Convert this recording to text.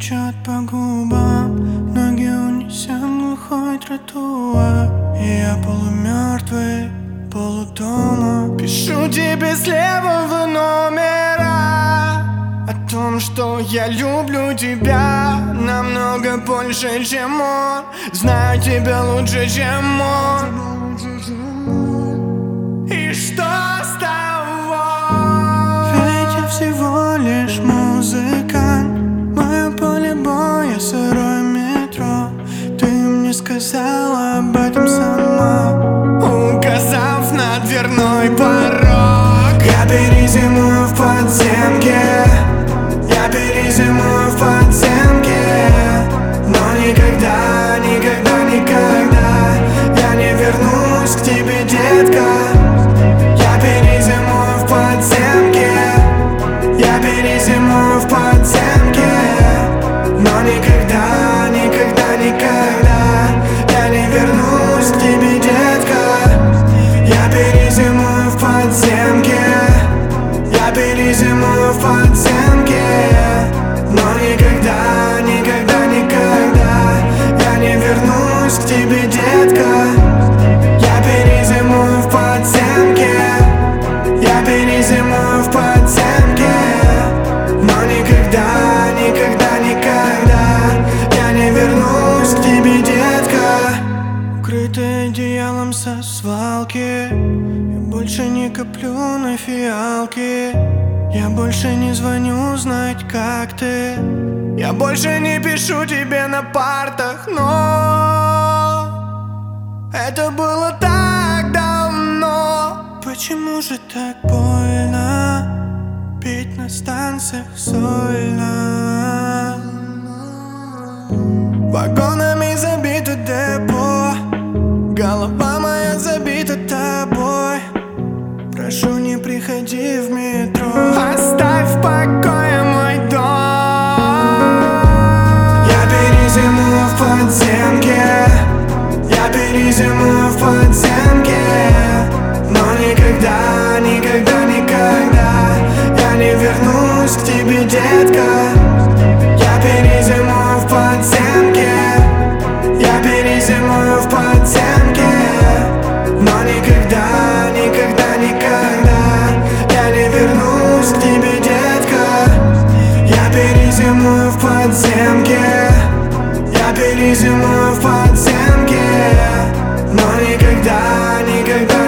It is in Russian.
течет по губам, ноги унесем глухой тротуар. И я полумертвый, полудома. Пишу тебе с левого номера о том, что я люблю тебя намного больше, чем он. Знаю тебя лучше, чем он. И что с того? Ведь я всего лишь музыкант. Мое поле боя, сырое метро. Ты мне сказала об этом сама, указав на дверной порог. Я перезимую в подземке. Я перезимую в подземке. Но никогда, никогда, никогда я не вернусь к тебе, детка. Я перезимую в подземке. Я перезимую в подземке. Но никогда, никогда, никогда я не вернусь к тебе, детка. Я перезимую в подземке. Я перезимую в подземке. Но никогда, никогда, никогда я не вернусь к тебе, детка. Я перезимую в подземке. Я перезимую в подземке. Но никогда, никогда, никогда я не вернусь к тебе, детка. Укрытая одеялом со свалки, я больше не коплю на фиалки. Я больше не звоню узнать, как ты. Я больше не пишу тебе на партах, но это было так давно. Почему же так больно петь на станциях сольно? Вагонами забито депо, голова моя забита тобой. Прошу, не приходи в метро, оставь в покое мой дом. Я перезимую в подземке. Я перезимую в подземке. Но никогда, никогда, никогда я не вернусь к тебе, детка. Я перезимую в подземке. Я перезимую в подземке. Но никогда, никогда, никогда я не вернусь к тебе, детка. Я перезимую в подземке. Я перезимую в подземке. Но никогда, никогда,